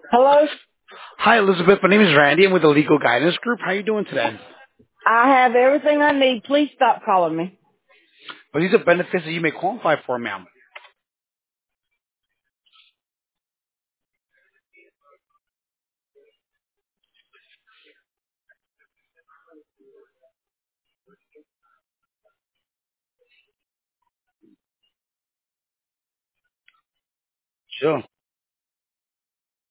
Hello? Hi, Elizabeth. My name is Randy. I'm with the Legal Guidance Group. How are you doing today? I have everything I need. Please stop calling me. Well, these are benefits that you may qualify for, ma'am. Sure.